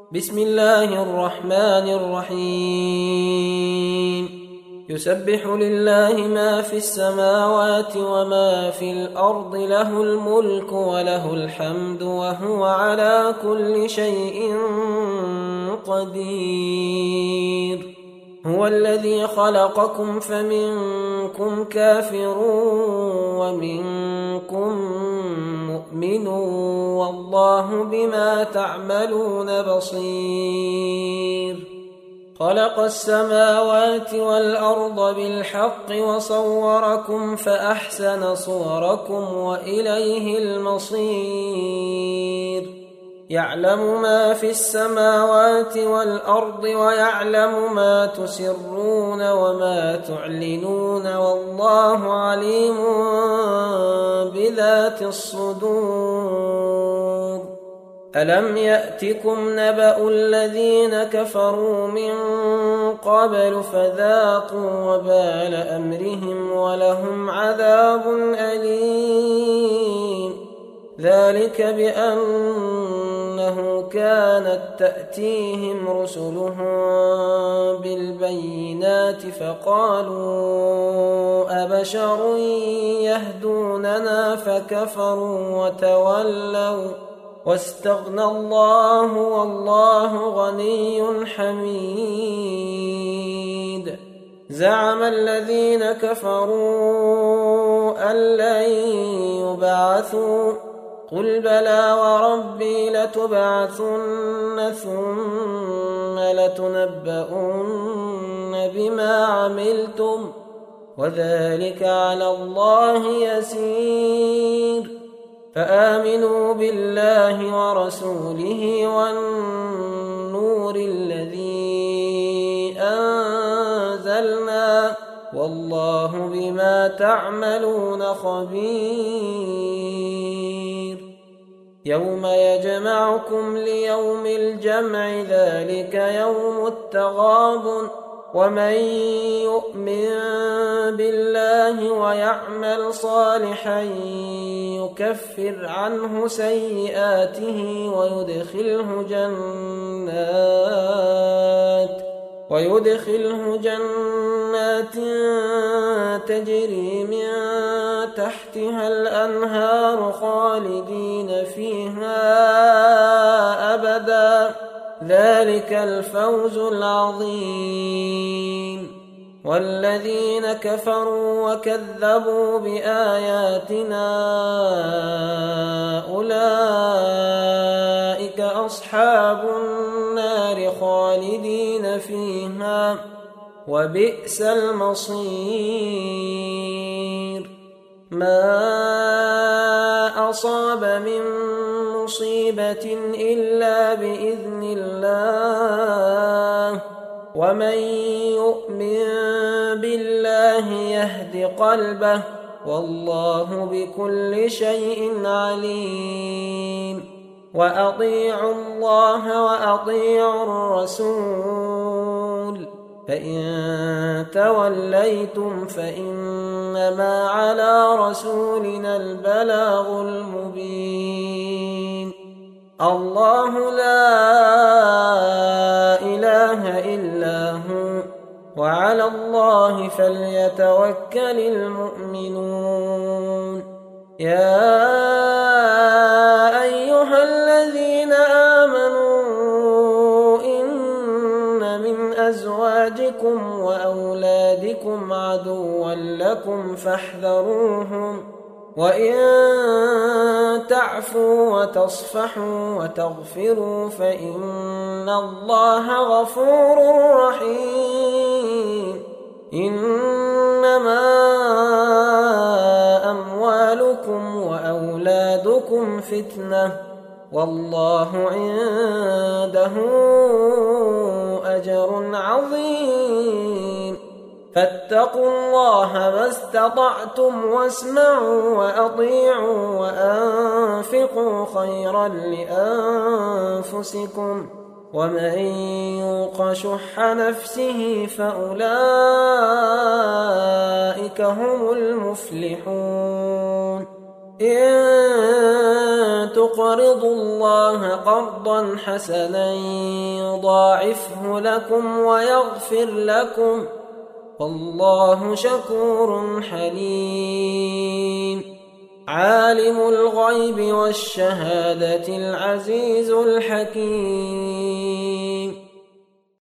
بسم الله الرحمن الرحيم يسبح لله ما في السماوات وما في الأرض له الملك وله الحمد وهو على كل شيء قدير هو الذي خلقكم فمنكم كافر ومنكم مؤمن والله بما تعملون بصير خلق السماوات والأرض بالحق وصوركم فأحسن صوركم وإليه المصير يعلم ما في السماوات والأرض ويعلم ما تسرون وما تعلنون والله عليم بذات الصدور ألم يأتكم نبأ الذين كفروا من قبل فذاقوا وبال أمرهم ولهم عذاب أليم ذلك بأنه كانت تأتيهم رسلهم بالبينات فقالوا أبشر يهدوننا فكفروا وتولوا واستغنى الله والله غني حميد زعم الذين كفروا أن لن يبعثوا قل بلى وربي لتبعثن ثم لتنبؤن بما عملتم وذلك على الله يسير فآمنوا بالله ورسوله والنور الذي أنزلنا والله بما تعملون خبير يوم يجمعكم ليوم الجمع ذلك يوم التغابن ومن يؤمن بالله ويعمل صالحا يكفر عنه سيئاته ويدخله جنات تجري من تحتها الأنهار خالدين فيها أبدا ذلك الفوز العظيم والذين كفروا وكذبوا بآياتنا أولئك أصحاب النار خالدين فيها وبئس المصير ما أصاب من مصيبة إلا بإذن الله ومن يؤمن بالله يهد قلبه والله بكل شيء عليم وأطيعوا الله وأطيعوا الرسول فإن توليتم فإنما على رسولنا البلاغ المبين الله لا إله إلا هو وعلى الله فليتوكل المؤمنون يا أيها الذين آمنوا إن من أزواجكم وأولادكم عدوا لكم فاحذروهم وإن تعفوا وتصفحوا وتغفروا فإن الله غفور رحيم إنما أموالكم وأولادكم فتنة والله عنده أجر عظيم فاتقوا الله ما استطعتم واسمعوا وأطيعوا وأنفقوا خيرا لأنفسكم ومن يوق شح نفسه فأولئك هم المفلحون إن تقرضوا الله قرضا حسنا يضاعفه لكم ويغفر لكم والله شكور حليم. عالم الغيب والشهادة العزيز الحكيم.